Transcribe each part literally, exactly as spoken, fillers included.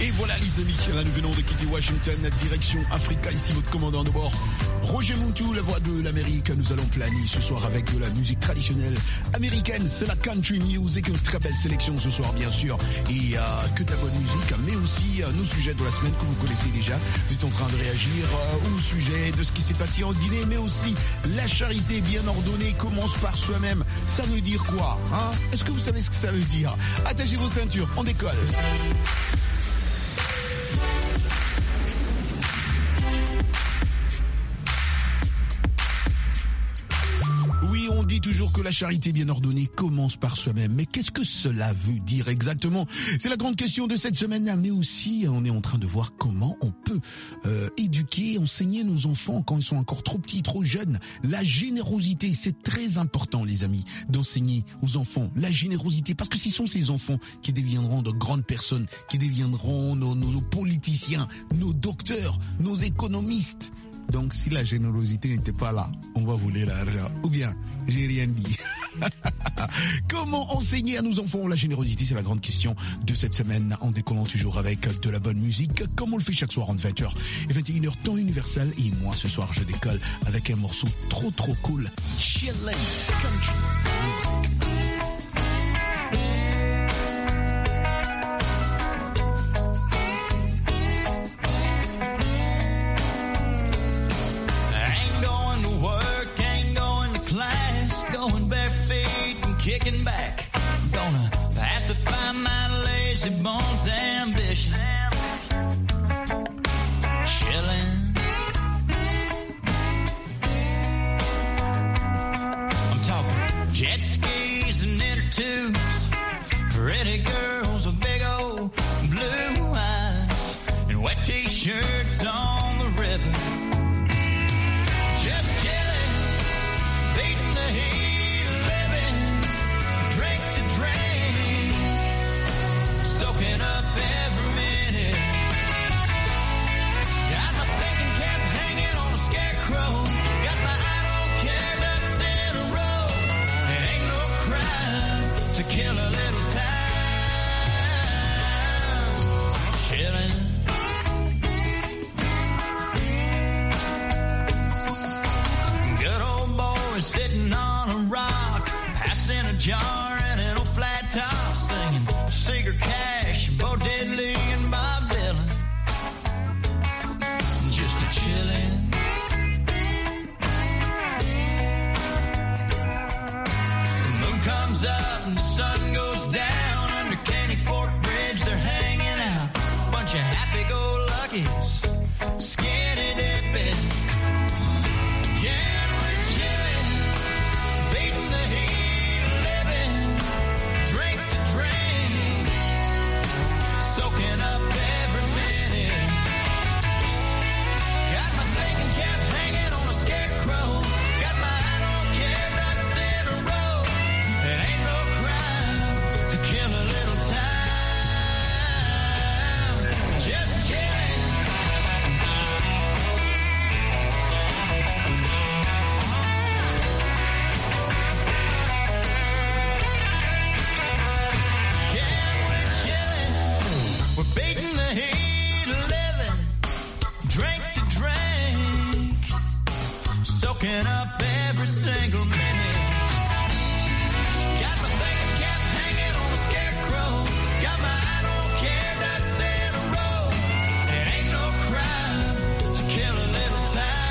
Et voilà les amis, là nous venons de quitter Washington, direction Africa, ici votre commandant de bord, Roger Moutou, la voix de l'Amérique. Nous allons planer ce soir avec de la musique traditionnelle américaine, c'est la country music, une très belle sélection ce soir bien sûr, et euh, que de la bonne musique, mais aussi euh, nos sujets de la semaine que vous connaissez déjà. Vous êtes en train de réagir euh, au sujet de ce qui s'est passé en dîner, mais aussi la charité bien ordonnée commence par soi-même. Ça veut dire quoi, hein? Est-ce que vous savez ce que ça veut dire? Attachez vos ceintures, on décolle. Oui, on dit toujours que la charité bien ordonnée commence par soi-même. Mais qu'est-ce que cela veut dire exactement? C'est la grande question de cette semaine. Mais aussi, on est en train de voir comment on peut euh, éduquer, enseigner nos enfants quand ils sont encore trop petits, trop jeunes. La générosité, c'est très important, les amis, d'enseigner aux enfants la générosité. Parce que ce sont ces enfants qui deviendront de grandes personnes, qui deviendront nos, nos, nos politiciens, nos docteurs, nos économistes. Donc si la générosité n'était pas là, on va voler l'argent. Ou bien, j'ai rien dit. Comment enseigner à nos enfants la générosité? C'est la grande question de cette semaine, en décollant toujours avec de la bonne musique, comme on le fait chaque soir entre vingt heures et vingt et une heures, temps universel. Et moi, ce soir, je décolle avec un morceau trop trop cool, Chillin' Country. Kicking back, gonna pacify my lazy bones ambition. Chillin'. I'm talking jet skis and inner tubes, pretty girls with big old blue eyes, and wet t-shirts on the river. Just chillin', beating the heat. Soaking up every minute. Got my thinking cap hanging on a scarecrow. Got my I don't care ducks in a row. It ain't no crime to kill a little time. Chillin'. Good old boy sitting on a rock, passing a jar and an old flat top, singing Seeger Cash, Bo Diddley, and Bob Dylan. Just a chillin'. The moon comes up and the sun goes down. Under Caney Fork Bridge, they're hanging out. Bunch of happy-go-luckies, skinny dipping. Yeah, we're chillin', beating the heat, living, drink to drink. Soaking up every minute. Got my thinking cap hanging on a scarecrow. Got my I don't care ducks in a row. It ain't no crime to kill a little time. Just chillin'. We're beating the heat, living, drink to drink, soaking up every single minute. Got my thinking cap hanging on a scarecrow. Got my I don't care ducks in a row. It ain't no crime to kill a little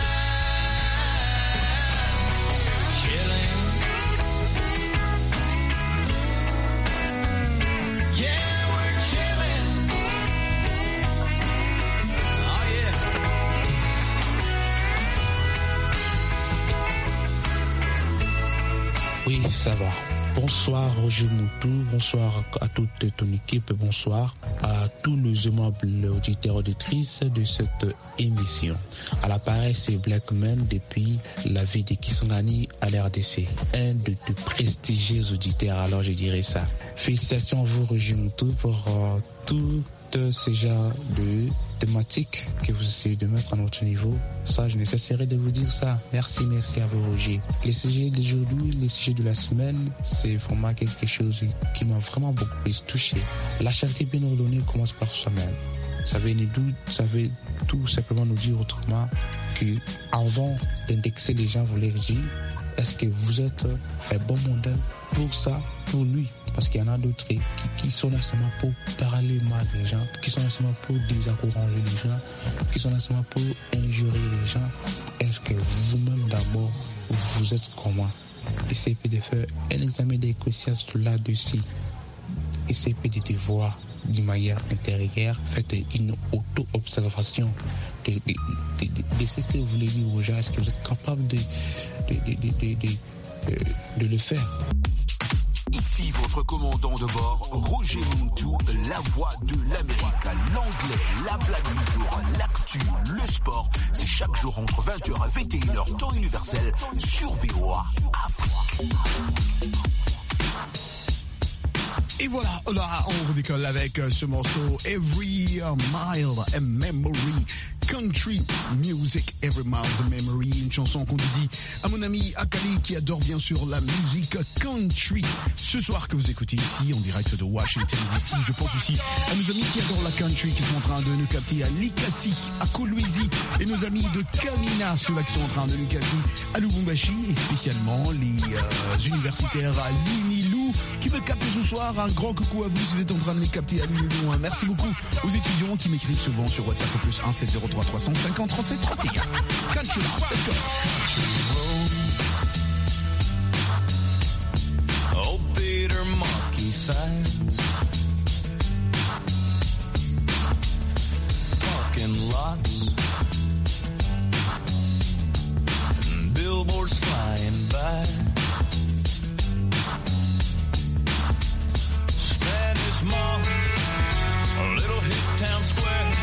time. Chillin'. Yeah. Oui, ça va. Bonsoir Roger Moutou, bonsoir à toute ton équipe, bonsoir à tous les aimables auditeurs et auditrices de cette émission. À l'appareil, c'est Blackman depuis la ville de Kisangani à l'R D C. Un de tes prestigieux auditeurs, alors je dirais ça. Félicitations à vous Roger Moutou pour euh, tout euh, ce genre de thématique que vous essayez de mettre à notre niveau, ça, je ne cesserai de vous dire ça. Merci, merci à vous, Roger. Le sujet d'aujourd'hui, le sujet de la semaine, c'est vraiment quelque chose qui m'a vraiment beaucoup plus touché. La charité bien ordonnée commence par soi-même. Ça veut, nous, ça veut tout simplement nous dire autrement que avant d'indexer les gens, vous leur dites, est-ce que vous êtes un bon modèle pour ça, pour lui? Parce qu'il y en a d'autres qui, qui sont là seulement pour parler mal des gens, qui sont là seulement pour désencourager les gens, qui sont là seulement pour injurer les gens. Est-ce que vous-même d'abord, vous êtes comment? Essayez de faire un examen de conscience là-dessus. Essayez de te voir d'une manière intérieure, faites une auto-observation de, de, de, de, de ce que vous voulez dire aux gens. Est-ce que vous êtes capable de, de, de, de, de, de, de le faire? Ici votre commandant de bord, Roger Muntu, la voix de l'Amérique, l'anglais, la blague du jour, l'actu, le sport. C'est chaque jour entre vingt heures et vingt et une heures, temps universel, sur V O A Afrique. Et voilà, là, on redécolle avec ce morceau Every Mile a Memory. Country Music, Every Mile a Memory, une chanson qu'on dédie à mon ami Akali qui adore bien sûr la musique country. Ce soir que vous écoutez ici en direct de Washington D C, je pense aussi à nos amis qui adorent la country qui sont en train de nous capter à Likasi, à Kolwezi, et nos amis de Kamina, ceux-là qui sont en train de nous capter à Lubumbashi, et spécialement les euh, universitaires à Lumilou qui me captent ce soir. Un grand coucou à vous si vous êtes en train de me capter à Lumilou. Merci beaucoup aux étudiants qui m'écrivent souvent sur WhatsApp au plus un sept zéro trois trois cinq zéro trente-sept trente et un. Country, let's go. Old Peter monkey signs, parking lots, and billboards flying by, Spanish moms, little hick town squares,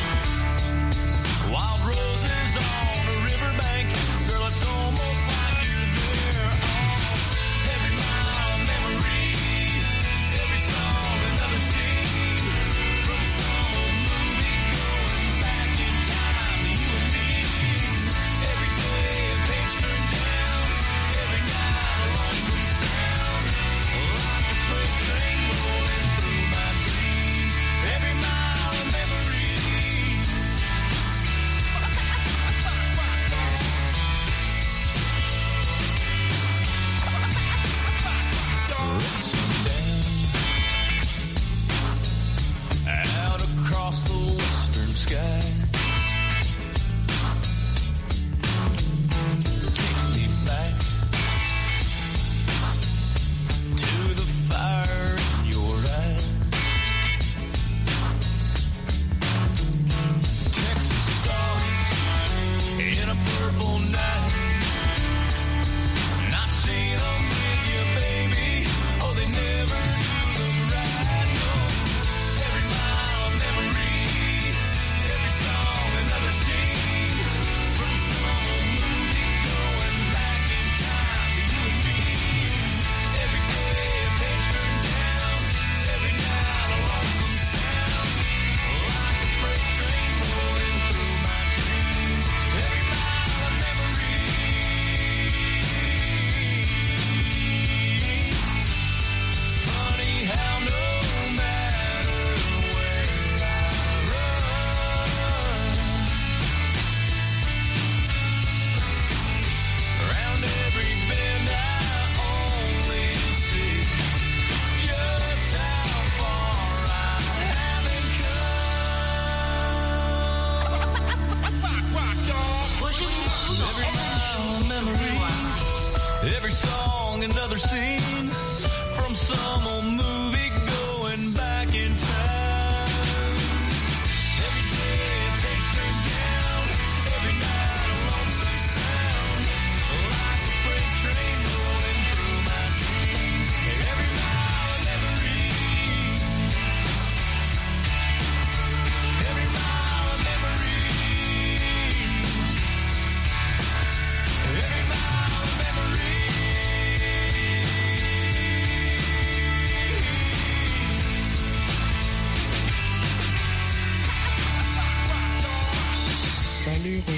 wild roses on a riverbank. Girl, it's almost like you're there. Oh, every mile a memory, every song another scene, from some old movie going back in time to you and me. Every day a page turned down, every night a lonesome sound, like a freight train rolling through my dreams. Every mile a memory. Out across the western sky, takes me back to the fire in your eyes. Texas stars in a purple night, not seeing them with you, baby. Oh, they never do look right. No, every mile a memory, every song another scene, from some old movie going back in time to you and me. Every day a page turned down, every night a lonesome sound, like a freight train rolling through my dreams. Every mile a memory. Funny how no matter where I run, around every bend I only see just how far I haven't come. Every mile a memory, every song another scene, from some old movie going back in time. Every day a page turned down, every night a lonesome sound, like a freight train rolling through my dreams. Every mile a memory, every mile a memory, every mile a memory.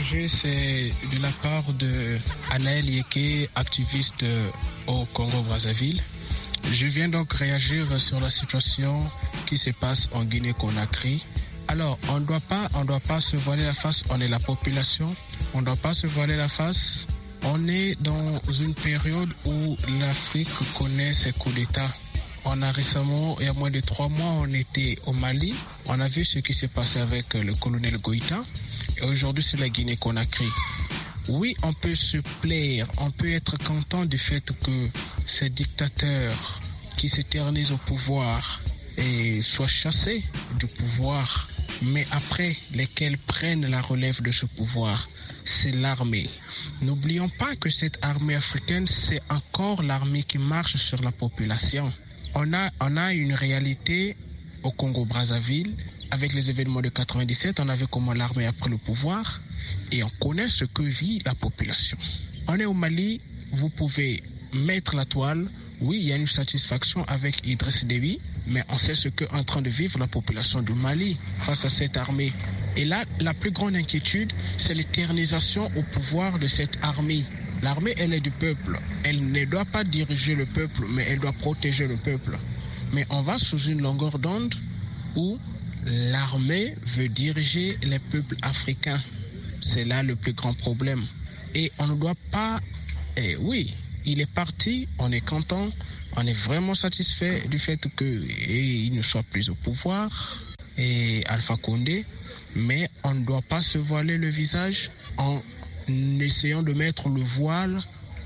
Roger, c'est de la part de Anaël Yeke, activiste au Congo-Brazzaville. Je viens donc réagir sur la situation qui se passe en Guinée-Conakry. Alors, on ne doit pas, on doit pas se voiler la face, on est la population, on ne doit pas se voiler la face. On est dans une période où l'Afrique connaît ses coups d'État. On a récemment, il y a moins de trois mois, on était au Mali. On a vu ce qui s'est passé avec le colonel Goïta. Et aujourd'hui, c'est la Guinée-Conakry. Oui, on peut se plaire, on peut être content du fait que ces dictateurs qui s'éternisent au pouvoir et soient chassés du pouvoir, mais après lesquels prennent la relève de ce pouvoir, c'est l'armée. N'oublions pas que cette armée africaine, c'est encore l'armée qui marche sur la population. On a, on a une réalité au Congo-Brazzaville. Avec les événements de quatre-vingt-dix-sept, on a vu comment l'armée a pris le pouvoir et on connaît ce que vit la population. On est au Mali, vous pouvez mettre la toile. Oui, il y a une satisfaction avec Idriss Déby, mais on sait ce qu'est en train de vivre la population du Mali face à cette armée. Et là, la plus grande inquiétude, c'est l'éternisation au pouvoir de cette armée. L'armée, elle est du peuple. Elle ne doit pas diriger le peuple, mais elle doit protéger le peuple. Mais on va sous une longueur d'onde où l'armée veut diriger les peuples africains. C'est là le plus grand problème. Et on ne doit pas... Eh oui, il est parti, on est content, on est vraiment satisfait du fait qu'il ne soit plus au pouvoir, et Alpha Condé, mais on ne doit pas se voiler le visage en essayant de mettre le voile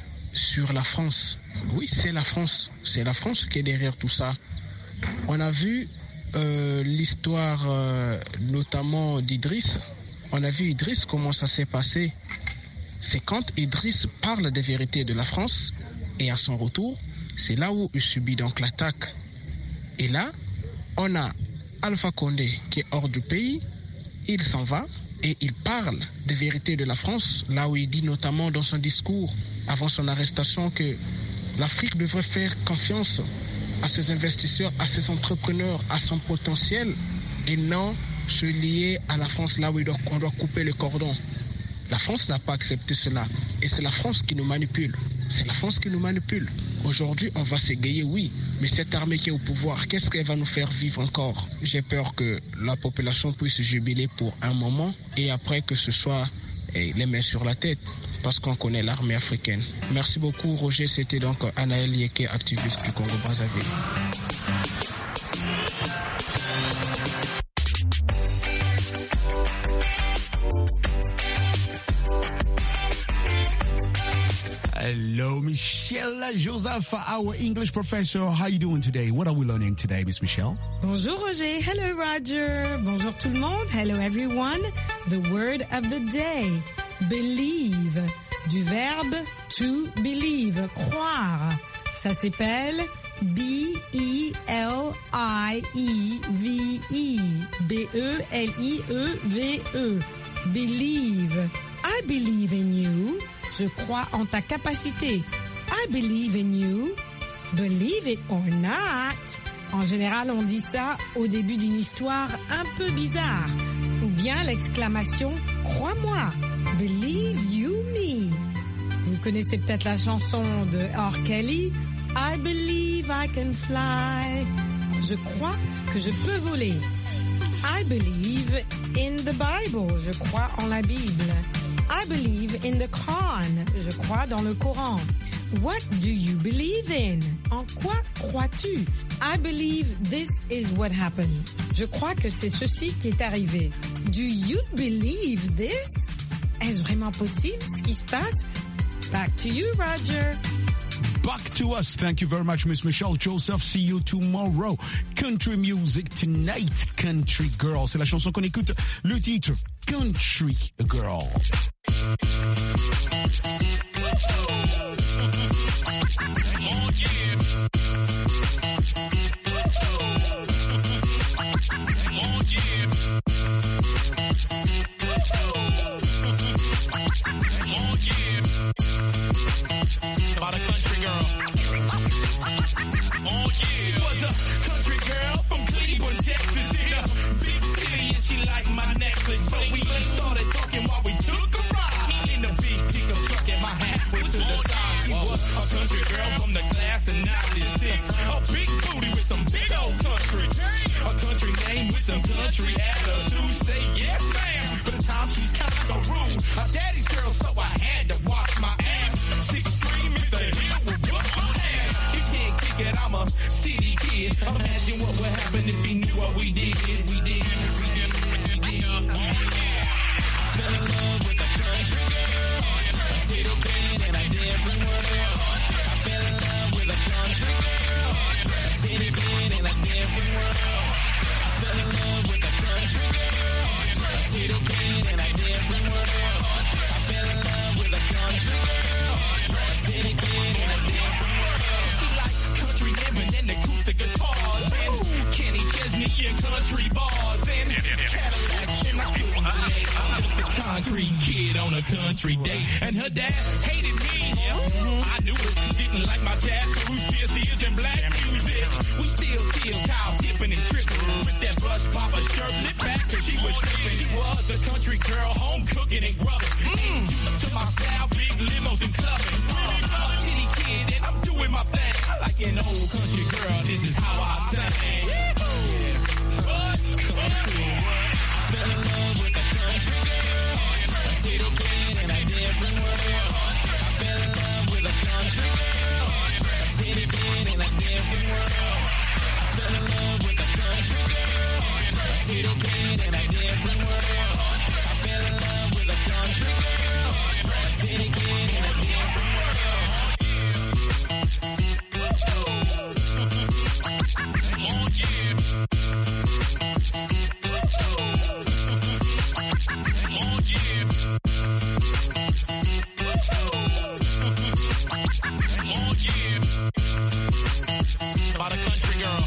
sur la France. Oui, c'est la France, c'est la France qui est derrière tout ça. On a vu euh, l'histoire euh, notamment d'Idriss, on a vu Idriss, comment ça s'est passé. C'est quand Idriss parle des vérités de la France et à son retour, c'est là où il subit donc l'attaque. Et là, on a Alpha Condé qui est hors du pays, il s'en va et il parle des vérités de la France, là où il dit notamment dans son discours avant son arrestation que l'Afrique devrait faire confiance à ses investisseurs, à ses entrepreneurs, à son potentiel et non se lier à la France là où il doit, on doit couper le cordon. La France n'a pas accepté cela. Et c'est la France qui nous manipule. C'est la France qui nous manipule. Aujourd'hui, on va s'égayer, oui. Mais cette armée qui est au pouvoir, qu'est-ce qu'elle va nous faire vivre encore? J'ai peur que la population puisse jubiler pour un moment et après que ce soit eh, les mains sur la tête. Parce qu'on connaît l'armée africaine. Merci beaucoup, Roger. C'était donc Anaël Yeke, activiste du Congo-Brazzaville. Hello, Michelle Joseph, our English professor. How are you doing today? What are we learning today, Miss Michelle? Bonjour Roger. Hello Roger. Bonjour tout le monde. Hello everyone. The word of the day. Believe. Du verbe to believe. Croire. Ça s'appelle B E L I E V E. B E L I E V E. Believe. I believe in you. Je crois en ta capacité. I believe in you. Believe it or not. En général, on dit ça au début d'une histoire un peu bizarre. Ou bien l'exclamation « Crois-moi ». Believe you me. Vous connaissez peut-être la chanson de R. Kelly. I believe I can fly. Je crois que je peux voler. I believe in the Bible. Je crois en la Bible. I believe in the Quran. Je crois dans le Coran. What do you believe in? En quoi crois-tu? I believe this is what happened. Je crois que c'est ceci qui est arrivé. Do you believe this? Est-ce vraiment possible ce qui se passe? Back to you, Roger. Back to us. Thank you very much, Miss Michelle Joseph. See you tomorrow. Country music tonight. Country Girl. C'est la chanson qu'on écoute. Le titre, Country Girl. About a country girl. Oh yeah. She was a country girl from Cleveland, Texas, in a big city, and she liked my necklace. So we started talking while we took a ride. A country girl from the class of ninety-six. A big booty with some big old country. A country name with some country attitude. Say yes, ma'am. But the time she's kind of rude. A daddy's girl, so I had to wash my ass. Six three, Mister Hill will whoop my ass. He can't kick it, I'm a city kid. Imagine what would happen if he knew what we did. We did, we did, we did. Fell in love with a country girl. A city kid in a different world. I fell in love with a country girl. A city kid in a different world. I fell in love with a country girl. A city kid in a different world. I fell in love with a country girl. A city kid in a different world. She like country living and acoustic guitars and Kenny Chesney and country bars and Cadillacs and I couldn't relate. I'm just a concrete kid on a country date. And her dad hated me. I knew it. Didn't like my tattoos, pierced ears, and black music. We still chill, cow tipping and tripping with that brush popper shirt lit back cause she was tripping. She was a country girl, home cooking and grubbing. Ain't used to my style, big limos and clubbing. I'm a city kid and I'm doing my thing. I like an old country girl, this is how I sing. Yeah. What? Country. I fell in love with a country girl. A city kid in a different world. I fell in love with a country girl. A city kid in a different world. I fell in love with a country girl. A city kid in a different world. I fell in love with a country girl. A city kid in a different world. Oh yeah. Oh yeah. Oh yeah. About a country girl.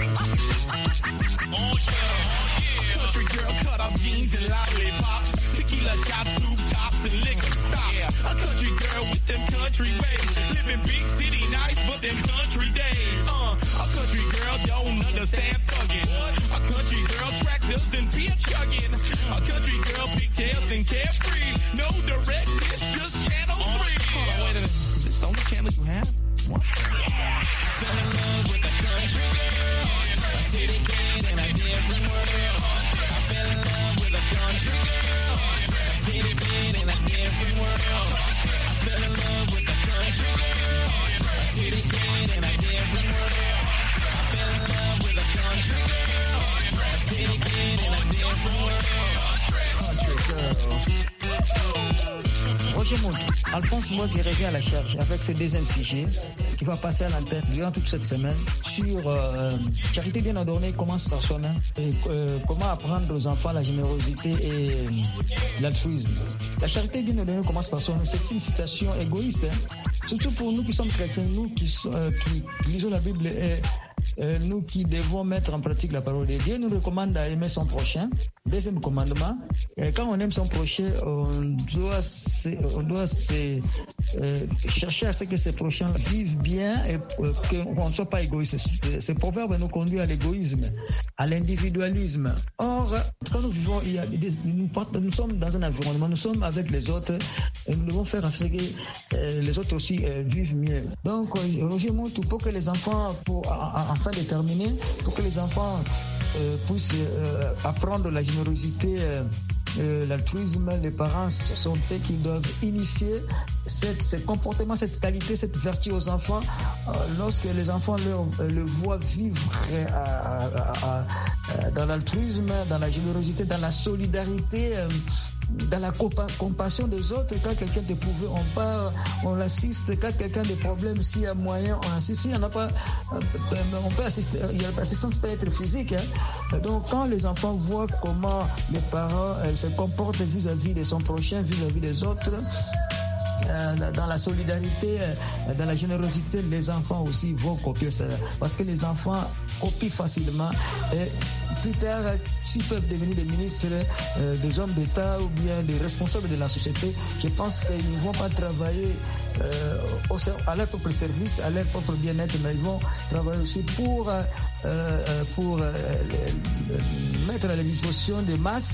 Oh yeah. Country girl cut off jeans and lollipops. Tequila shots, tube tops, and liquor stops. Yeah. A country girl with them country ways. Living big city nice, but them country days. Uh, a country girl don't understand thugging. A country girl tractors and beer chugging. A country girl pigtails and carefree. No direct dish, just channel three. Hold on, wait a minute. Is this the only channel you have? What? Fell in love with a country girl. A city kid in a different world. I fell in love with a country girl. A city kid in a different world. I fell in love with a country girl. A city kid in a different world. I fell in love with a country girl. A city kid in a different world. Country girl. Roger Montou, Alphonse Moi qui revient à la charge avec ce deuxième sujet qui va passer à l'antenne durant toute cette semaine sur euh, Charité bien ordonnée commence par soi-même et euh, comment apprendre aux enfants la générosité et euh, l'altruisme. La charité bien ordonnée commence par soi-même, c'est une citation égoïste, hein, surtout pour nous qui sommes chrétiens, nous qui, euh, qui, qui lisons la Bible et Euh, nous qui devons mettre en pratique la parole de Dieu. Nous recommande à aimer son prochain. Deuxième commandement, euh, quand on aime son prochain, on doit, se, on doit se, euh, chercher à ce que ses prochains vivent bien et euh, qu'on ne soit pas égoïste. Ce proverbe nous conduit à l'égoïsme, à l'individualisme. Or, quand nous vivons, il y a des, nous, nous sommes dans un environnement, nous sommes avec les autres et nous devons faire en sorte que euh, les autres aussi euh, vivent mieux. Donc, euh, Roger Montou, pour que les enfants, pour, afin de terminer, pour que les enfants euh, puissent euh, apprendre la générosité, euh, euh, l'altruisme, les parents sont eux qui doivent initier cette, ce comportement, cette qualité, cette vertu aux enfants. Euh, lorsque les enfants leur, euh, le voient vivre euh, à, à, à, dans l'altruisme, dans la générosité, dans la solidarité, euh, dans la compassion des autres, quand quelqu'un est éprouvé, on part, on l'assiste, quand quelqu'un a des problèmes, s'il y a moyen, on assiste, s'il n'y en a pas, on peut assister, l'assistance peut être physique, hein. Donc quand les enfants voient comment les parents euh, se comportent vis-à-vis de son prochain, vis-à-vis des autres, Euh, dans la solidarité, euh, dans la générosité, les enfants aussi vont copier ça. Parce que les enfants copient facilement. Et plus tard, s'ils peuvent devenir des ministres, euh, des hommes d'État ou bien des responsables de la société, je pense qu'ils ne vont pas travailler euh, au, à leur propre service, à leur propre bien-être, mais ils vont travailler aussi pour, euh, pour euh, mettre à la disposition des masses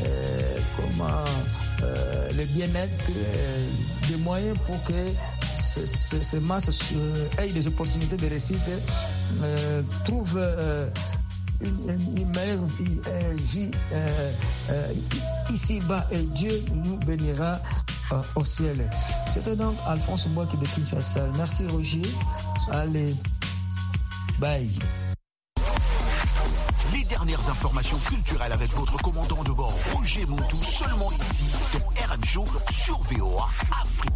euh, comment, euh, le bien-être, euh, des moyens pour que ces, ces, ces masses euh, aient des opportunités de réussite, euh, trouvent euh, une, une meilleure vie, euh, vie euh, euh, ici-bas, et Dieu nous bénira euh, au ciel. C'était donc Alphonse Mbouaki de Kinshasa. Merci Roger. Allez, bye. Les dernières informations culturelles avec votre commandant de bord, Roger Moutou, seulement ici, dans R M Show sur V O A Afrique.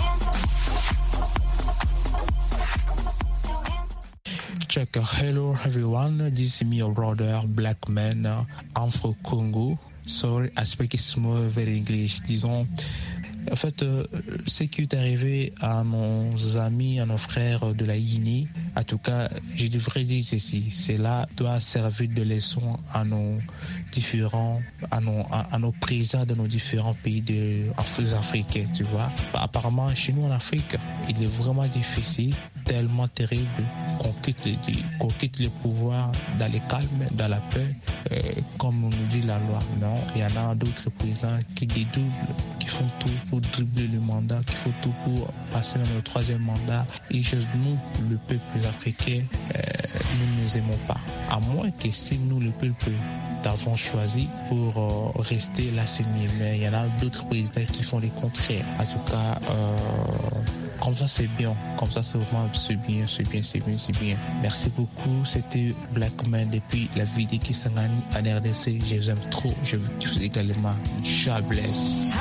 Check. Hello everyone, this is me, your brother, black man. I'm from Congo. Sorry, I speak small, very English. Disons, en fait, euh, ce qui est arrivé à nos amis, à nos frères de la Guinée, en tout cas, je devrais dire ceci, cela doit servir de leçon à nos différents, à nos, à, à nos présidents de nos différents pays de, africains, tu vois. Apparemment, chez nous en Afrique, il est vraiment difficile, tellement terrible qu'on quitte, qu'on quitte le pouvoir dans le calme, dans la paix, euh, comme nous dit la loi. Non, il y en a d'autres présidents qui dédoublent, qui font tout pour dribbler le mandat, qui font tout pour passer dans le troisième mandat. Et juste nous, le peuple africain, euh, nous ne nous aimons pas. À moins que si nous, le peuple, t'avons choisi pour euh, rester là sur nous. Mais il y en a d'autres présidents qui font le contraire. En tout cas, euh, comme ça c'est bien. Comme ça c'est vraiment c'est bien, c'est bien, c'est bien, c'est bien. Merci beaucoup. C'était Blackman depuis la vidéo qui s'engage en R D C. Je vous aime trop. Je vous kiffe également. God bless.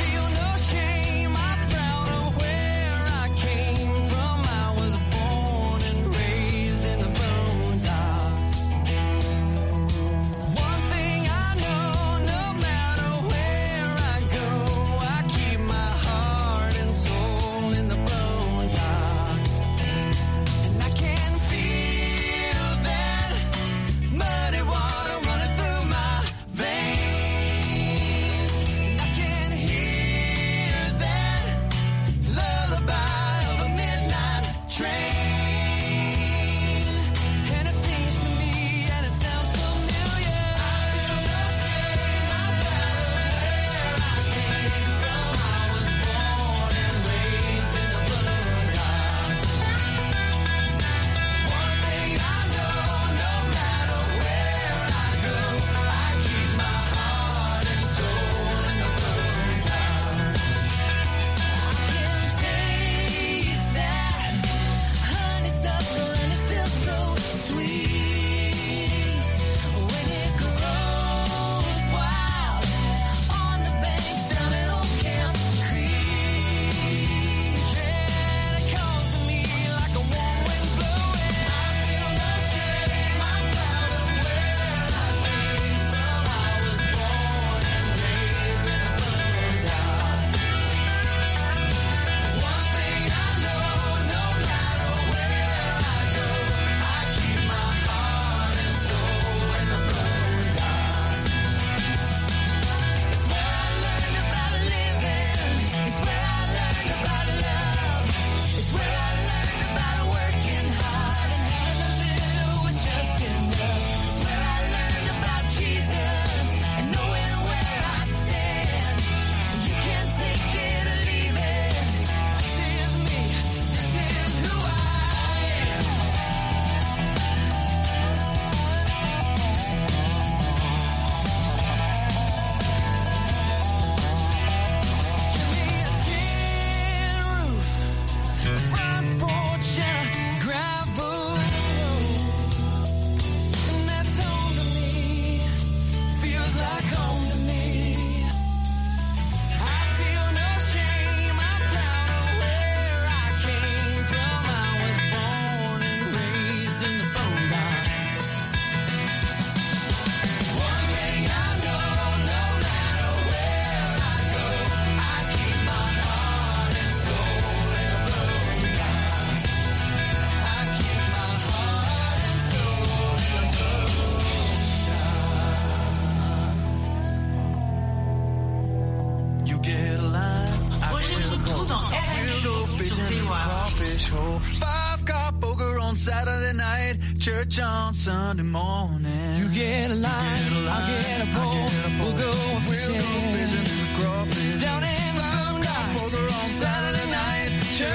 Church on Sunday morning. You get a line, I get a pole. We'll go fishing down in the boondocks. On Saturday night, church on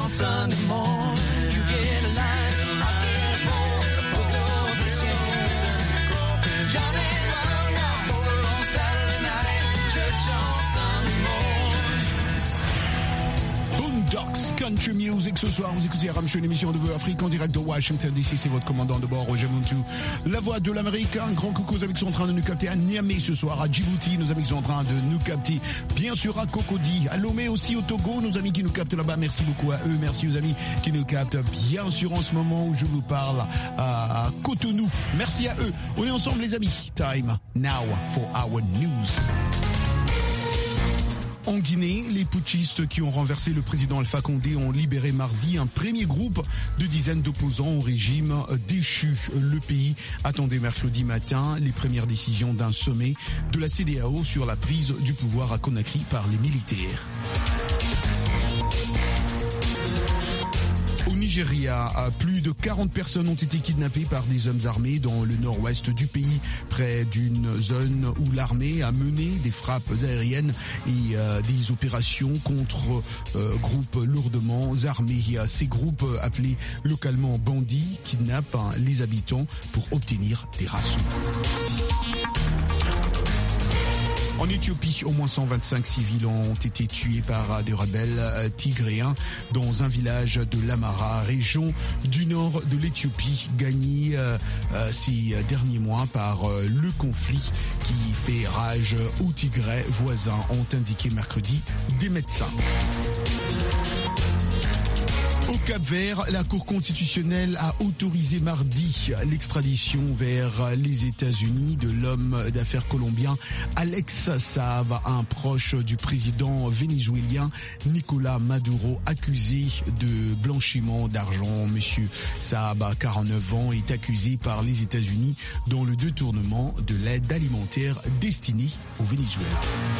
on Sunday morning. You get a line, I get a bowl, we'll go fishing. Johnny learned our boat on Saturday night, church on Sunday morning. Boondocks Country Music. Ce soir, vous écoutez Aram Show, une émission de Voix Afrique en direct de Washington D C. C'est votre commandant de bord, Roger Muntu. La voix de l'Amérique. Un grand coucou aux amis qui sont en train de nous capter à Niamey ce soir, à Djibouti. Nos amis qui sont en train de nous capter, bien sûr, à Cocody, à Lomé aussi, au Togo. Nos amis qui nous captent là-bas. Merci beaucoup à eux. Merci aux amis qui nous captent, bien sûr, en ce moment où je vous parle, à Cotonou. Merci à eux. On est ensemble, les amis. Time now for our news. En Guinée, les putschistes qui ont renversé le président Alpha Condé ont libéré mardi un premier groupe de dizaines d'opposants au régime déchu. Le pays attendait mercredi matin les premières décisions d'un sommet de la C D A O sur la prise du pouvoir à Conakry par les militaires. Au Nigeria, plus de quarante personnes ont été kidnappées par des hommes armés dans le nord-ouest du pays, près d'une zone où l'armée a mené des frappes aériennes et euh, des opérations contre euh, groupes lourdement armés. Ces groupes, appelés localement bandits, kidnappent hein, les habitants pour obtenir des rançons. En Éthiopie, au moins cent vingt-cinq civils ont été tués par des rebelles tigréens dans un village de l'Amara, région du nord de l'Éthiopie, gagnée euh, ces derniers mois par euh, le conflit qui fait rage aux Tigrés voisins, ont indiqué mercredi des médecins. Au Cap-Vert, la Cour constitutionnelle a autorisé mardi l'extradition vers les États-Unis de l'homme d'affaires colombien Alex Saab, un proche du président vénézuélien Nicolas Maduro, accusé de blanchiment d'argent. Monsieur Saab, quarante-neuf ans, est accusé par les États-Unis dans le détournement de l'aide alimentaire destinée au Venezuela.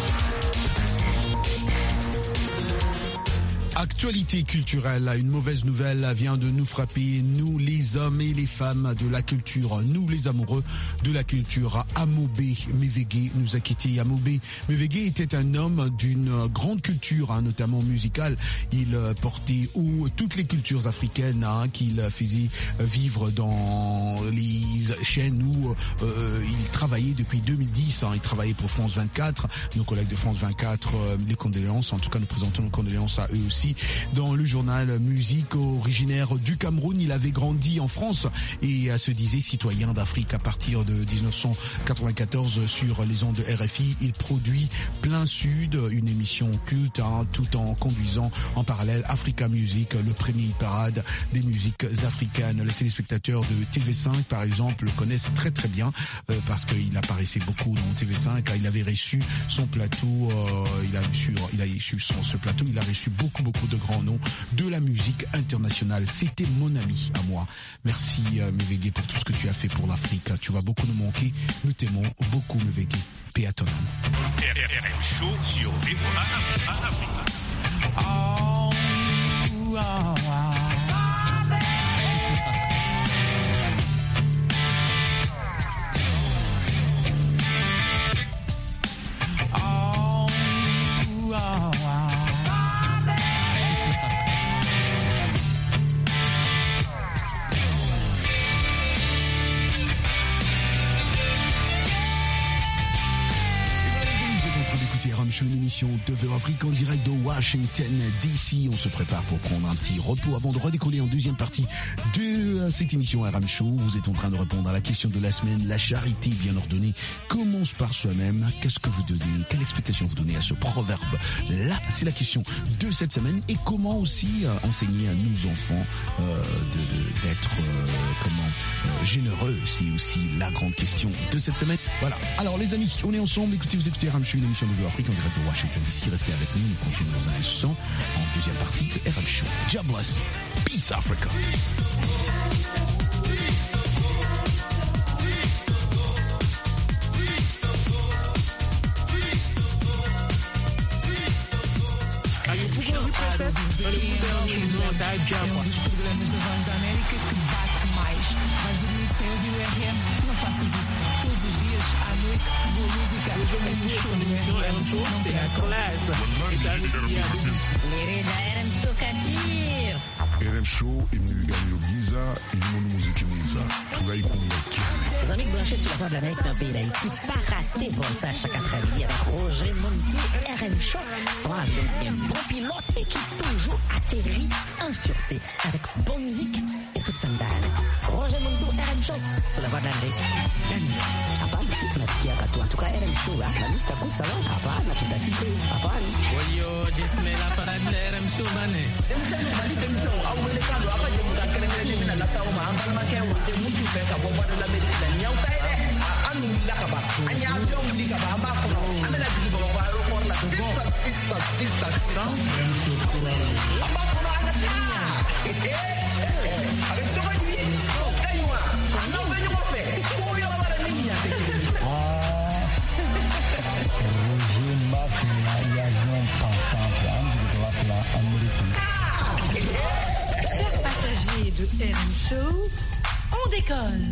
Actualité culturelle, une mauvaise nouvelle vient de nous frapper, nous les hommes et les femmes de la culture, nous les amoureux de la culture. Amobe Mevege nous a quittés. Amobe Mevege était un homme d'une grande culture, hein, notamment musicale. Il portait haut toutes les cultures africaines hein, qu'il faisait vivre dans les chaînes où euh, il travaillait depuis deux mille dix. Hein, il travaillait pour France vingt-quatre. Nos collègues de France vingt-quatre, euh, les condoléances, en tout cas nous présentons nos condoléances à eux aussi. Dans le journal Musique, originaire du Cameroun, il avait grandi en France et se disait citoyen d'Afrique. À partir de dix-neuf cent quatre-vingt-quatorze, sur les ondes de R F I, il produit Plein Sud, une émission culte, hein, tout en conduisant en parallèle Africa Music, le premier hit parade des musiques africaines. Les téléspectateurs de T V cinq, par exemple, le connaissent très très bien euh, parce qu'il apparaissait beaucoup dans T V cinq. Il avait reçu son plateau, euh, il a reçu, il a reçu son, ce plateau, il a reçu beaucoup beaucoup de grands noms de la musique internationale. C'était mon ami à moi. Merci euh, Mevege pour tout ce que tu as fait pour l'Afrique. Tu vas beaucoup nous manquer. Nous t'aimons beaucoup Mevege. Paix à ton âme. R M Show sur Africa. Oh, oh, oh. Une émission de Voix Afrique en direct de Washington D C. On se prépare pour prendre un petit repos avant de redécoller en deuxième partie de cette émission R M Show. Vous êtes en train de répondre à la question de la semaine. La charité bien ordonnée commence par soi-même. Qu'est-ce que vous donnez? Quelle explication vous donnez à ce proverbe? Là, c'est la question de cette semaine. Et comment aussi euh, enseigner à nos enfants euh, de, de, d'être euh, comment euh, généreux? C'est aussi la grande question de cette semaine. Voilà. Alors les amis, on est ensemble. Écoutez, vous écoutez R M Show, une émission de Voix Afrique en direct de Washington D C. Restez avec nous, nous continuons dans un instant en deuxième partie de R M Show. God bless. Peace Africa. Todos os dias, à noite, boa música. Hoje é muito show, l'émission R M Show, c'est la classe. Et ça nous dit à domicile. Mirida R M Show Katir. R M Show imeganyiro byiza irimo n'umuziki mwiza turayikunda cyane. Les amis branchés sur la voie de l'Amérique d'un pays d'Haïti, pas raté pour ça chaque après-midi avec Roger Montou, R M Show, soit avec un bon pilote et qui toujours atterrit en sûreté avec bonne musique et toute sandale. Roger Montou, R M Show, sur la voie de l'Amérique. Hapana, tunasikia katu. En tout cas, R M Show, la liste à kusa, hapana, tutasikia, hapana. Oyo, jisme la parade de R M Show, bane. Emisemo mali emisemo awele kalo apa je muda kere de mina la sawo ma ambal ma ke wote mutu fe ka bo wadu la meri la nyaw tay de anu la ka ba anya avion li ka ba ma ko amela di bo ba ro ko la sisa sisa sisa sisa la ba ko na ta eh eh avec ça va lui hey moi non venez moi faire ko yo la ba la niña Roger Mafia avion pensant de la plan américain. Chers passagers de R M Show, on décolle.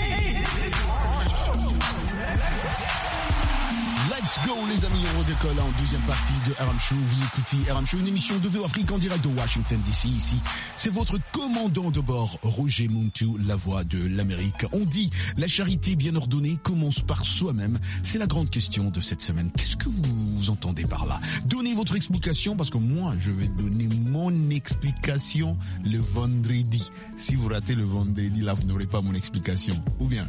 Let's go les amis, on redécolle en deuxième partie de R M Show. Vous écoutez R M Show, une émission de V O Afrique en direct de Washington D C. Ici, c'est votre commandant de bord, Roger Montou, la voix de l'Amérique. On dit, la charité bien ordonnée commence par soi-même. C'est la grande question de cette semaine. Qu'est-ce que vous entendez par là? Donnez votre explication, parce que moi, je vais donner mon explication le vendredi. Si vous ratez le vendredi, là, vous n'aurez pas mon explication. Ou bien,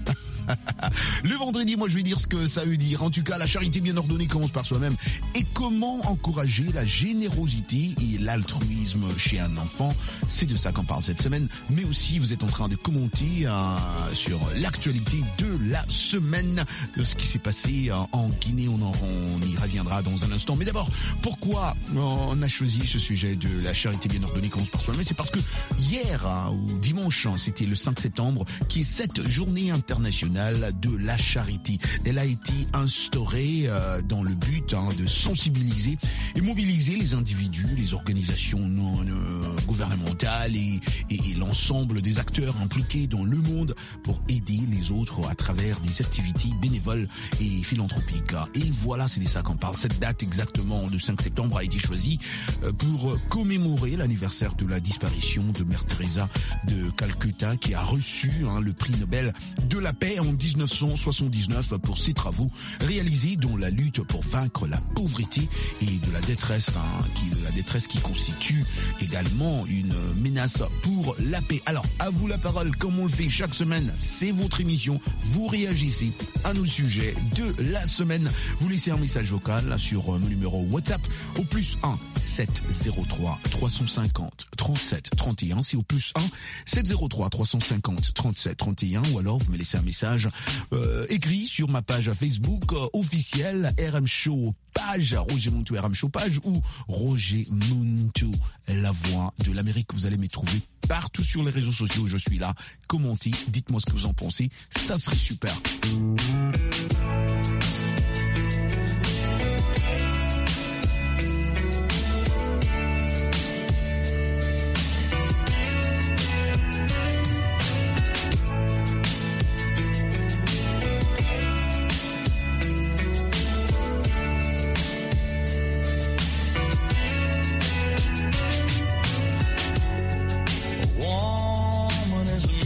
le vendredi, moi, je vais dire ce que ça veut dire. En tout cas, la charité bien ordonnée commence par soi-même. Et comment encourager la générosité et l'altruisme chez un enfant? C'est de ça qu'on parle cette semaine. Mais aussi, vous êtes en train de commenter euh, sur l'actualité de la semaine, de ce qui s'est passé euh, en Guinée. On, en, on y reviendra dans un instant. Mais d'abord, pourquoi on a choisi ce sujet de la charité bien ordonnée commence par soi-même? C'est parce que hier, hein, ou dimanche, hein, c'était le cinq septembre, qui est cette journée internationale de la charité. Elle a été instaurée euh, dans le but hein, de sensibiliser et mobiliser les individus, les organisations non euh, gouvernementales et, et, et l'ensemble des acteurs impliqués dans le monde pour aider les autres à travers des activités bénévoles et philanthropiques. Et voilà, c'est de ça qu'on parle. Cette date exactement de cinq septembre a été choisie euh, pour commémorer l'anniversaire de la disparition de Mère Teresa de Calcutta, qui a reçu hein, le prix Nobel de la paix en dix-neuf cent soixante-dix-neuf pour ses travaux réalisés dans la lutte pour vaincre la pauvreté et de la détresse, hein, qui, la détresse qui constitue également une menace pour la paix. Alors, à vous la parole, comme on le fait chaque semaine, c'est votre émission. Vous réagissez à nos sujets de la semaine. Vous laissez un message vocal sur mon numéro WhatsApp au plus un sept zéro trois trois cent cinquante trente-sept trente et un. C'est au plus un sept zéro trois trois cent cinquante trente-sept trente et un, ou alors vous me laissez un message euh, écrit sur ma page Facebook euh, officielle R M Show, page Roger Montou R M Show, page ou Roger Montou, la voix de l'Amérique. Vous allez me trouver partout sur les réseaux sociaux. Je suis là. Commentez, dites-moi ce que vous en pensez. Ça serait super.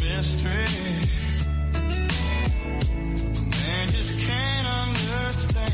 Man just can't understand.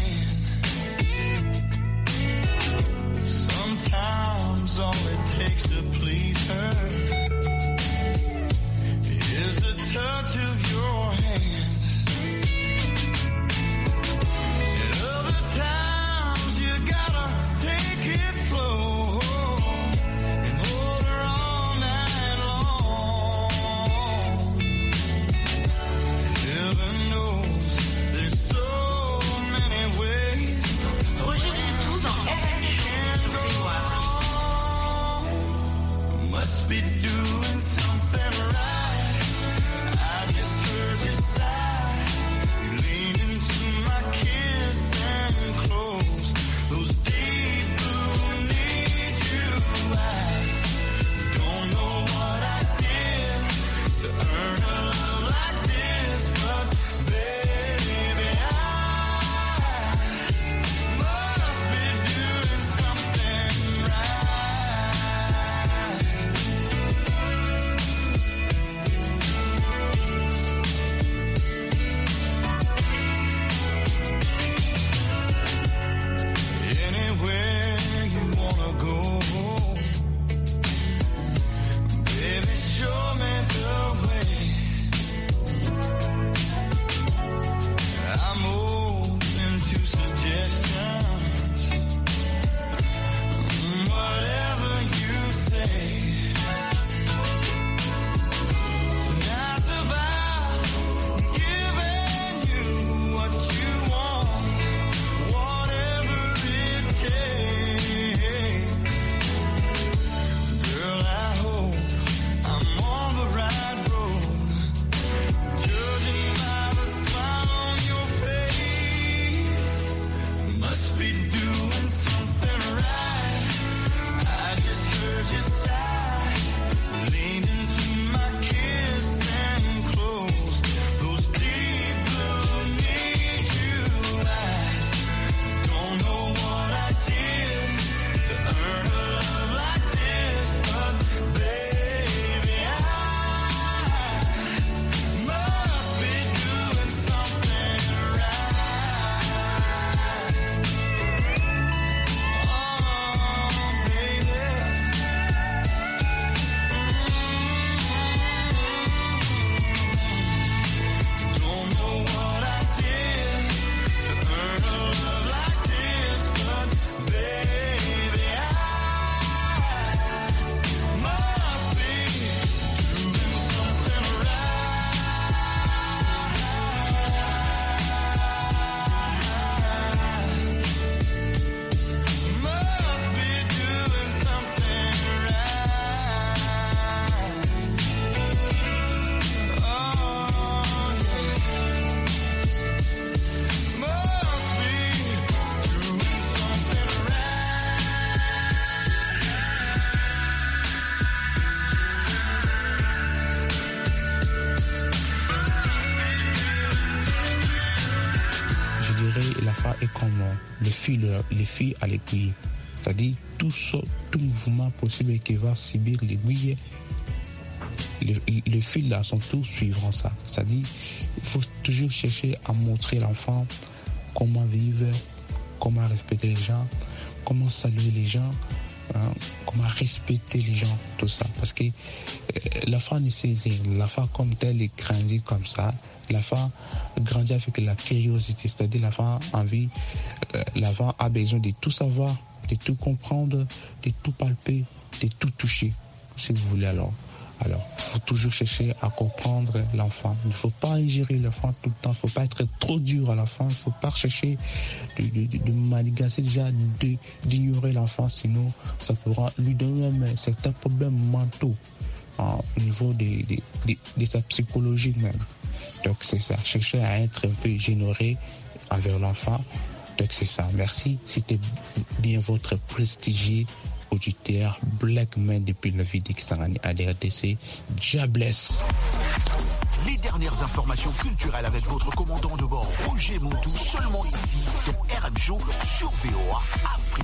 comme les filles, les filles à l'aiguille. C'est-à-dire tout, tout mouvement possible qui va subir l'aiguille, les, les filles là sont tous suivront ça. C'est-à-dire il faut toujours chercher à montrer l'enfant comment vivre, comment respecter les gens, comment saluer les gens, hein, comment respecter les gens, tout ça. Parce que euh, l'enfant ne sait rien. L'enfant comme tel est grandi comme ça. L'enfant grandit avec la curiosité, c'est-à-dire l'enfant a envie, euh, l'enfant a besoin de tout savoir, de tout comprendre, de tout palper, de tout toucher, si vous voulez alors. Alors, il faut toujours chercher à comprendre l'enfant. Il ne faut pas ingérer l'enfant tout le temps. Il ne faut pas être trop dur à l'enfant. Il ne faut pas chercher de, de, de, de manigancer déjà, de, d'ignorer l'enfant. Sinon, ça pourra lui donner même certains problèmes mentaux hein, au niveau de, de, de, de sa psychologie même. Donc, c'est ça. Chercher à être un peu généreux envers l'enfant. Donc, c'est ça. Merci. C'était bien votre prestigieux auditeur Blackman depuis la ville d'Extangani à D R T C. Diablesse. Les dernières informations culturelles avec votre commandant de bord Roger Montou, seulement ici dans R M Show sur V O A Afrique.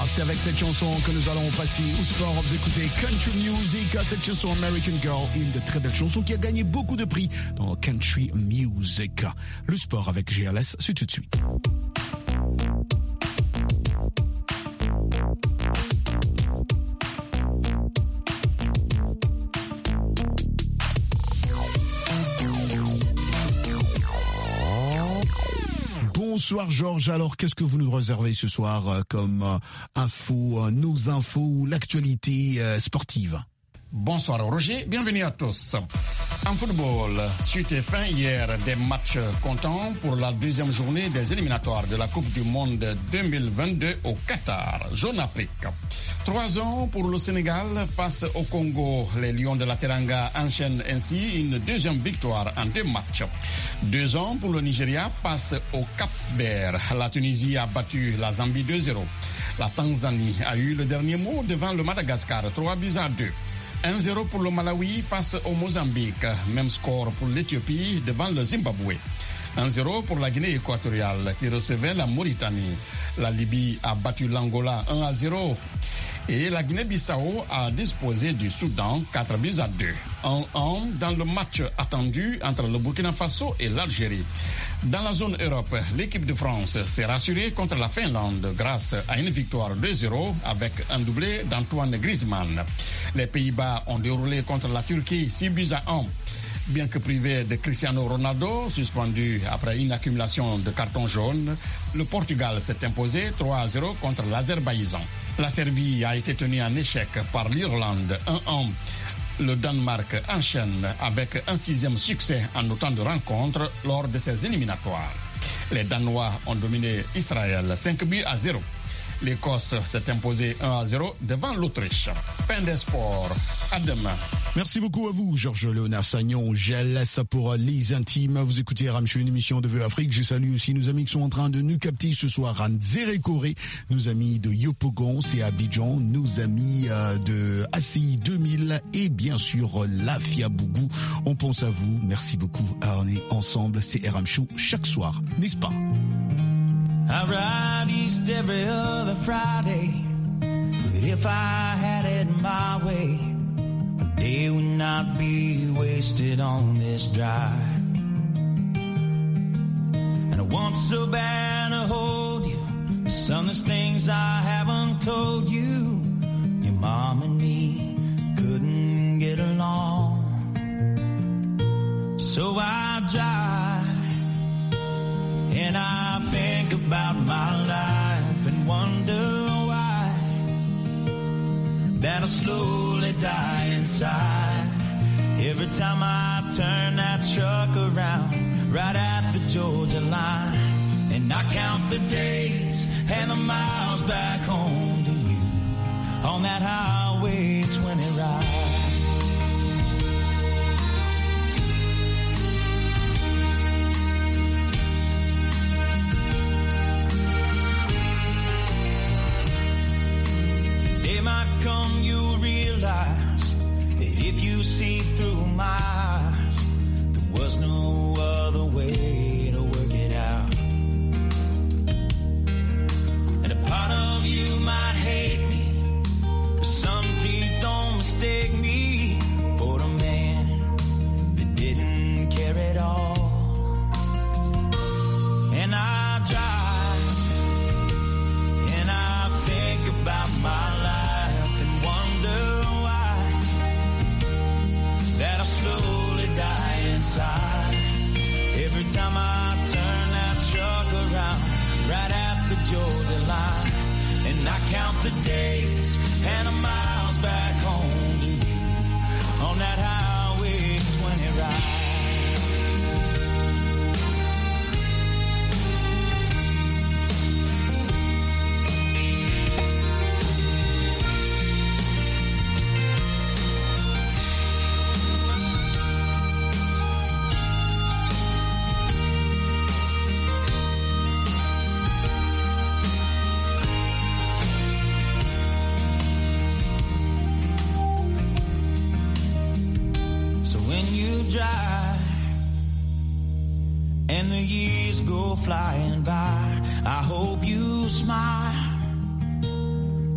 c'est avec cette chanson que nous allons passer au sport. Vous écoutez Country Music, cette chanson American Girl, une de très belles chansons qui a gagné beaucoup de prix dans Country Music. Le sport avec G L S, c'est tout de suite. Bonsoir Georges, alors qu'est-ce que vous nous réservez ce soir euh, comme euh, info, euh, nos infos, l'actualité euh, sportive? Bonsoir Roger, bienvenue à tous. En football, suite et fin hier des matchs comptants pour la deuxième journée des éliminatoires de la Coupe du Monde deux mille vingt-deux au Qatar, zone Afrique. Trois ans pour le Sénégal face au Congo. Les Lions de la Teranga enchaînent ainsi une deuxième victoire en deux matchs. Deux ans pour le Nigeria face au Cap-Vert. La Tunisie a battu la Zambie deux zéro. La Tanzanie a eu le dernier mot devant le Madagascar, trois buts à deux. un zéro pour le Malawi face au Mozambique. Même score pour l'Éthiopie devant le Zimbabwe. un zéro pour la Guinée équatoriale qui recevait la Mauritanie. La Libye a battu l'Angola un à zéro. Et la Guinée-Bissau a disposé du Soudan quatre buts à deux. un un dans le match attendu entre le Burkina Faso et l'Algérie. Dans la zone Europe, l'équipe de France s'est rassurée contre la Finlande grâce à une victoire deux zéro avec un doublé d'Antoine Griezmann. Les Pays-Bas ont déroulé contre la Turquie six buts à un. Bien que privé de Cristiano Ronaldo, suspendu après une accumulation de cartons jaunes, le Portugal s'est imposé trois à zéro contre l'Azerbaïdjan. La Serbie a été tenue en échec par l'Irlande un un. Le Danemark enchaîne avec un sixième succès en autant de rencontres lors de ses éliminatoires. Les Danois ont dominé Israël cinq buts à zéro. L'Écosse s'est imposée un à zéro devant l'Autriche. Fin des sports. À demain. Merci beaucoup à vous, Georges-Léonard Sagnon. Je laisse pour les intimes. Vous écoutez R M Show, une émission de Vœux Afrique. Je salue aussi nos amis qui sont en train de nous capter ce soir à Nzérékoré, nos amis de Yopougon, c'est Abidjan, nos amis euh, de A C I deux mille et bien sûr la Fiabougou. On pense à vous. Merci beaucoup. On est ensemble. C'est R M Show chaque soir, n'est-ce pas? I ride east every other Friday, but if I had it my way, a day would not be wasted on this drive. And I want so bad to hold you, some of the things I haven't told you. Your mom and me couldn't get along, so I drive. And I think about my life and wonder why that I slowly die inside. Every time I turn that truck around, right at the Georgia line. And I count the days and the miles back home to you on that highway twenty ride. Day might come, you'll realize that if you see through my eyes, there was no other way to work it out. And a part of you might hate me, but son, please don't mistake me for a man that didn't care at all. And I drive, and I think about my life. That I slowly die inside. Every time I turn that truck around, right at the Georgia line. And I count the days and the miles back home to you on that highway twenty ride. And the years go flying by, I hope you smile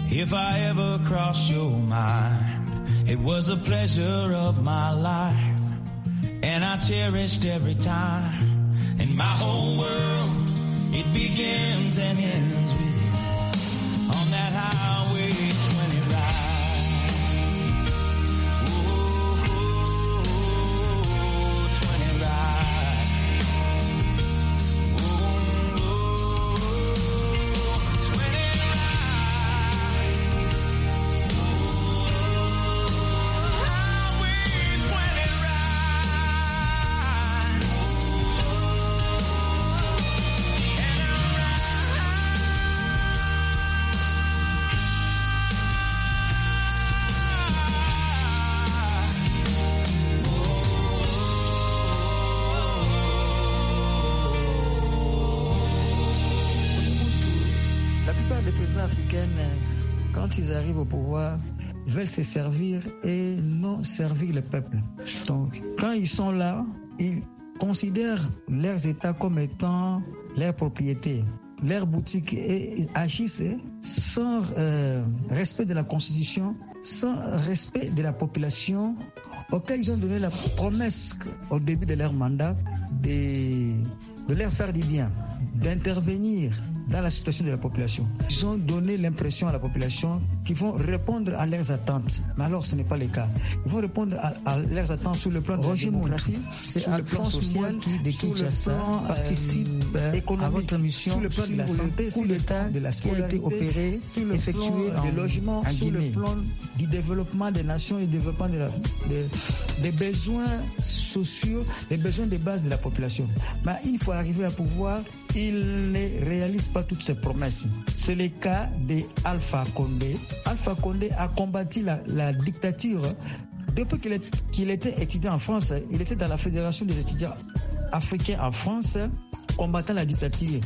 If I ever crossed your mind, it was a pleasure of my life, and I cherished every time. And my whole world, it begins and ends with you on that highway twenty ride. Oh, oh, oh, twenty ride. Oh, oh, twenty ride. Oh, highway twenty ride. And I La plupart des présidents africains, quand ils arrivent au pouvoir, veulent se servir et non servir le peuple. Donc, quand ils sont là, ils considèrent leurs États comme étant leur propriété, leur boutique, et agissent sans euh, respect de la Constitution, sans respect de la population, auquel ils ont donné la promesse au début de leur mandat de, de leur faire du bien, d'intervenir dans la situation de la population. Ils ont donné l'impression à la population qu'ils vont répondre à leurs attentes. Mais alors, ce n'est pas le cas. Ils vont répondre à, à leurs attentes sur le plan de la démocratie, c'est sur le plan social, qui sur le plan participe euh, économique, à votre mission, sur le plan de la santé, sur l'état de la scolarité, qui a été opéré, sur le effectué plan des logements, en sur Guinée. Le plan du développement des nations et du développement de la, de, des besoins sociaux, des besoins de base de la population. Mais il faut arriver à pouvoir, il ne réalise pas toutes ces promesses. C'est le cas d'Alpha Condé. Alpha Condé a combattu la, la dictature. Depuis qu'il, est, qu'il était étudiant en France, il était dans la Fédération des étudiants africains en France, combattant la dictature.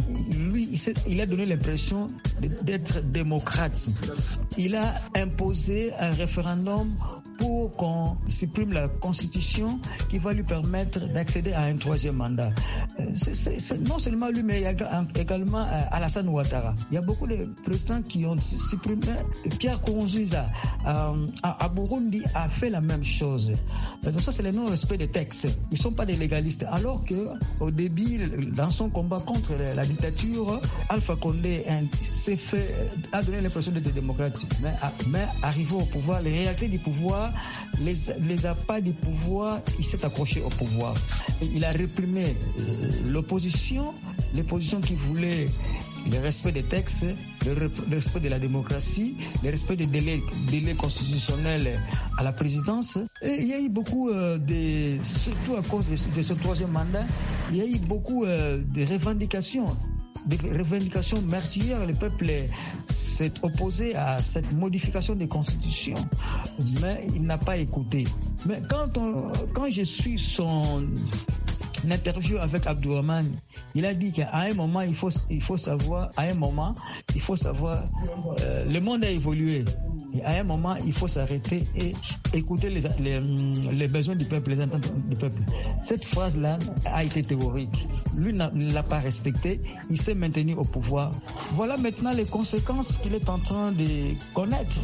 Lui, il, il a donné l'impression d'être démocrate. Il a imposé un référendum pour qu'on supprime la Constitution qui va lui permettre d'accéder à un troisième mandat. C'est, c'est, c'est non seulement lui, mais également Alassane Ouattara. Il y a beaucoup de présidents qui ont supprimé. Pierre Nkurunziza à, à, à Burundi a fait la même chose. Donc ça, c'est le non-respect des textes. Ils ne sont pas des légalistes. Alors que au début, dans son combat contre la dictature, Alpha Condé s'est fait, a donné l'impression d'être démocratique. Mais, mais arrivé au pouvoir, les réalités du pouvoir, les, les appâts du pouvoir, il s'est accroché au pouvoir. Et il a réprimé l'opposition, l'opposition qui voulait le respect des textes, le respect de la démocratie, le respect des délais, délais constitutionnels à la présidence. Et il y a eu beaucoup euh, de, surtout à cause de, de ce troisième mandat, il y a eu beaucoup euh, de revendications. Des revendications meurtrières. Le peuple s'est opposé à cette modification des constitutions, mais il n'a pas écouté. Mais quand, on, quand je suis son interview avec Abdourahmane, il a dit qu'à un moment il faut il faut savoir à un moment il faut savoir euh, le monde a évolué et à un moment il faut s'arrêter et écouter les, les, les besoins du peuple, les attentes du peuple. Cette phrase là a été théorique. Lui ne l'a pas respecté, il s'est maintenu au pouvoir. Voilà maintenant les conséquences qu'il est en train de connaître.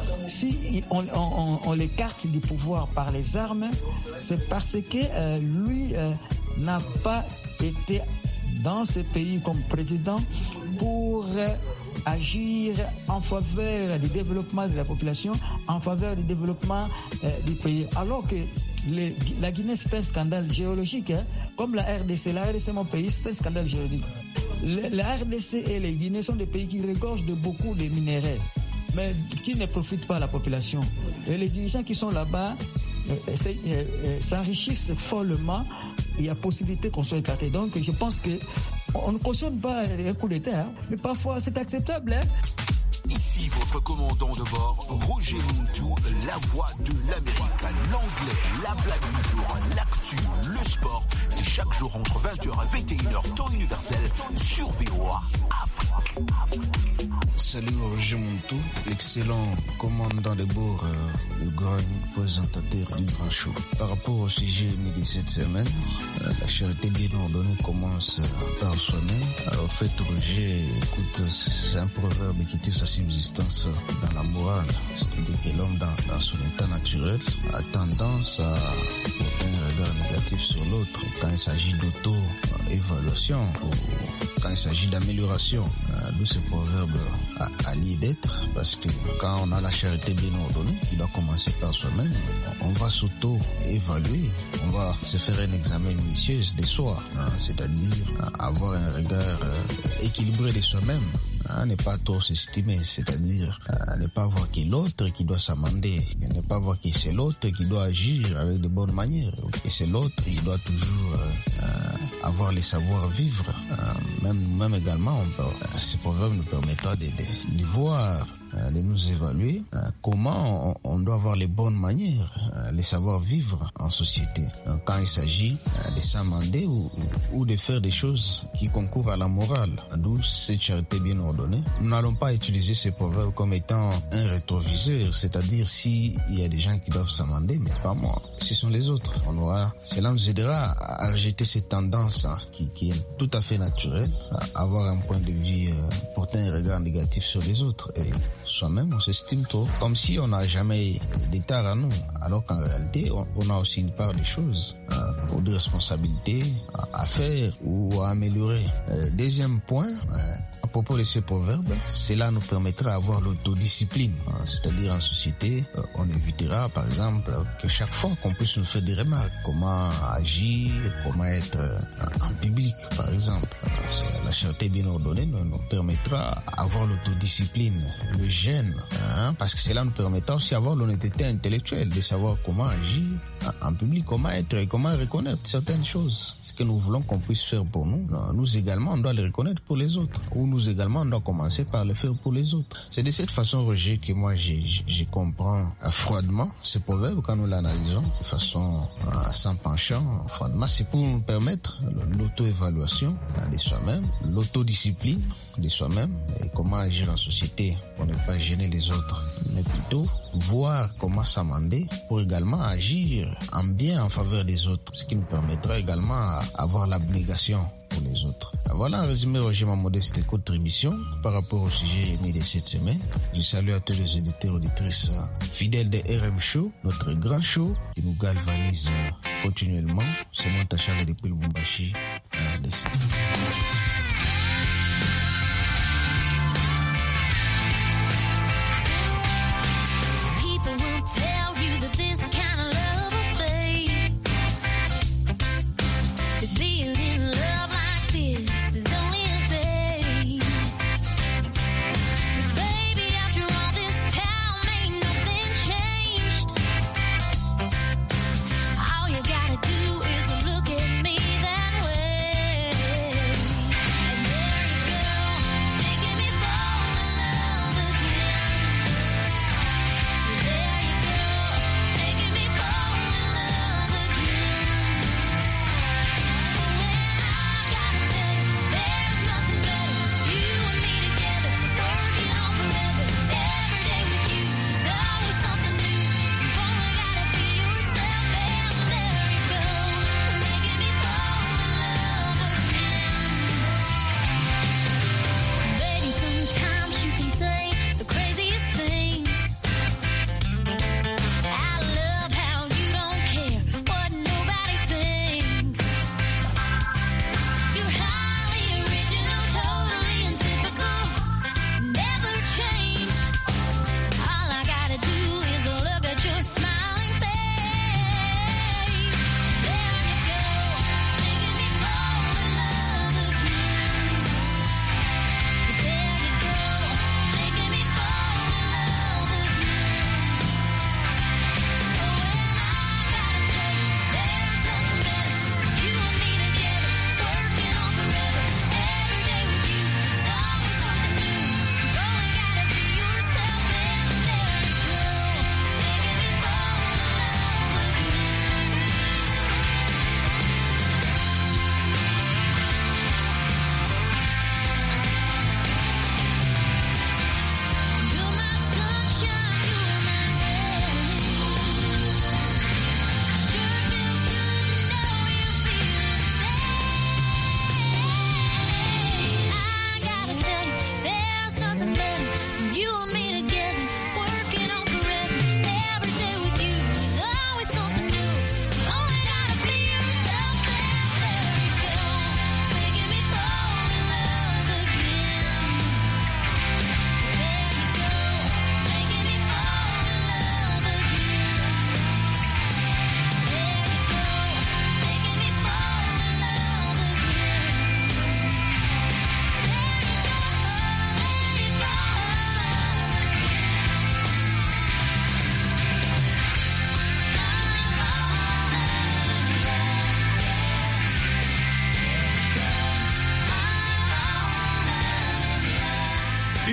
Si on, on, on l'écarte du pouvoir par les armes, c'est parce que euh, lui euh, n'a pas été dans ce pays comme président pour euh, agir en faveur du développement de la population, en faveur du développement euh, du pays. Alors que les, la Guinée, c'est un scandale géologique, hein, comme la R D C. La R D C, mon pays, c'est un scandale géologique. Le, la R D C et les Guinées sont des pays qui regorgent de beaucoup de minéraux, mais qui ne profitent pas à la population. Et les dirigeants qui sont là-bas euh, euh, euh, s'enrichissent follement. Il y a possibilité qu'on soit écarté. Donc je pense que on ne cautionne pas un coup d'État, hein, mais parfois c'est acceptable. Hein. Ici votre commandant de bord, Roger Muntu, la voix de l'Amérique, l'anglais, la blague du jour, l'actu, le sport. C'est chaque jour entre vingt heures et vingt et une heures temps universel sur V O A Afrique. Salut Roger Montou, l'excellent commandant de bord, euh, le grand présentateur du Grand Show. Par rapport au sujet de cette semaine, euh, la charité bien ordonnée commence euh, par soi-même. Alors, au fait, Roger, écoute, c'est un proverbe qui tire sa subsistance dans la morale. C'est-à-dire que l'homme, dans, dans son état naturel, a tendance à porter un regard négatif sur l'autre quand il s'agit d'auto-évaluation ou quand il s'agit d'amélioration. Euh, D'où ce proverbe à, à lieu d'être, parce que quand on a la charité bien ordonnée, qui doit commencer par soi-même, on va s'auto-évaluer, on va se faire un examen minutieux de soi, hein, c'est-à-dire avoir un regard euh, équilibré de soi-même. Hein, ne pas trop s'estimer, c'est-à-dire euh, ne pas voir que l'autre qui doit s'amender, ne pas voir que c'est l'autre qui doit agir avec de bonnes manières, que c'est l'autre qui doit toujours euh, euh, avoir les savoir-vivre. Euh, même même également, on peut, euh, ce proverbe nous permettra de, de, de voir, euh, de nous évaluer euh, comment on, on doit avoir les bonnes manières, euh, les savoir-vivre en société. Donc, quand il s'agit euh, de s'amender ou, ou de faire des choses qui concourent à la morale, d'où cette charité bien ordonnée. Nous n'allons pas utiliser ce proverbe comme étant un rétroviseur, c'est-à-dire s'il y a des gens qui doivent s'amender, mais pas moi, ce sont les autres. On aura, cela nous aidera à rejeter cette tendance hein, qui, qui est tout à fait naturelle, à avoir un point de vue, euh, porter un regard négatif sur les autres. Et soi-même, on s'estime trop, comme si on n'a jamais d'état à nous, alors qu'en réalité, on, on a aussi une part des choses, euh, ou de responsabilités à, à faire ou à améliorer. Euh, deuxième point, euh, à propos de ce proverbe, cela nous permettra d'avoir l'autodiscipline, hein, c'est-à-dire en société, euh, on évitera par exemple que chaque fois qu'on puisse nous faire des remarques, comment agir, comment être euh, en public par exemple. Euh, la charité bien ordonnée nous, nous permettra d'avoir l'autodiscipline, le gêne, hein, parce que cela nous permettra aussi d'avoir l'honnêteté intellectuelle, de savoir comment agir en public, comment être et comment reconnaître certaines choses. Ce que nous voulons qu'on puisse faire pour nous, nous également on doit le reconnaître pour les autres, ou nous également on doit commencer par le faire pour les autres. C'est de cette façon, Roger, que moi je, je, je comprends froidement ce proverbe quand nous l'analysons de façon euh, sans penchant, froidement. C'est pour nous permettre l'auto-évaluation de soi-même, l'autodiscipline de soi-même et comment agir en société pour ne pas gêner les autres, mais plutôt voir comment s'amender pour également agir en bien en faveur des autres, ce qui nous permettra également d'avoir l'abnégation pour les autres. Voilà un résumé, Roger, ma modeste contribution par rapport au sujet émis de cette semaine. Je salue à tous les éditeurs et auditrices fidèles de R M Show, notre grand show qui nous galvanise continuellement. C'est mon Tachale depuis le Lubumbashi, R D C. Do is look at me that way.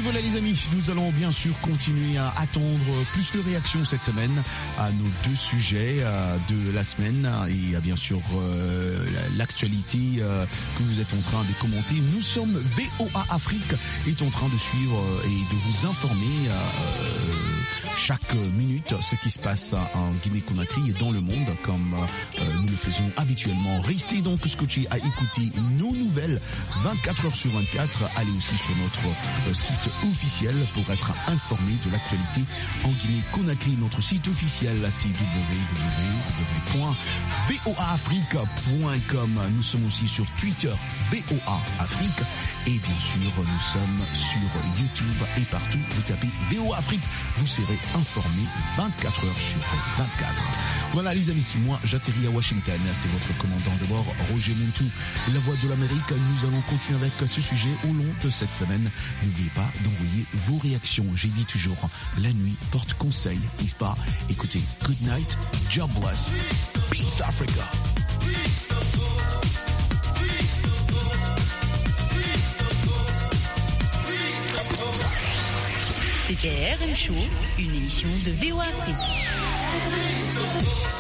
voilà les amis, nous allons bien sûr continuer à attendre plus de réactions cette semaine à nos deux sujets euh, de la semaine et à bien sûr euh, l'actualité euh, que vous êtes en train de commenter. Nous sommes V O A Afrique est en train de suivre et de vous informer euh, chaque minute ce qui se passe en Guinée-Conakry et dans le monde comme euh, nous le faisons habituellement. Restez donc scotchés à écouter nos nouvelles vingt-quatre heures sur vingt-quatre. Allez aussi sur notre euh, site officiel pour être informé de l'actualité en Guinée-Conakry. Notre site officiel, c'est w w w point v o a afrique point com. Nous sommes aussi sur Twitter, V O A Afrique. Et bien sûr, nous sommes sur YouTube et partout. Vous tapez V O A Afrique, vous serez informé vingt-quatre heures sur vingt-quatre. Voilà les amis, moi j'atterris à Washington. C'est votre commandant de bord, Roger Montou, la voix de l'Amérique. Nous allons continuer avec ce sujet au long de cette semaine. N'oubliez pas d'envoyer vos réactions. J'ai dit toujours, la nuit porte conseil, n'est-ce pas? Écoutez, good night, God bless, peace Africa. C'était R M Show, une émission de V O A Afrique.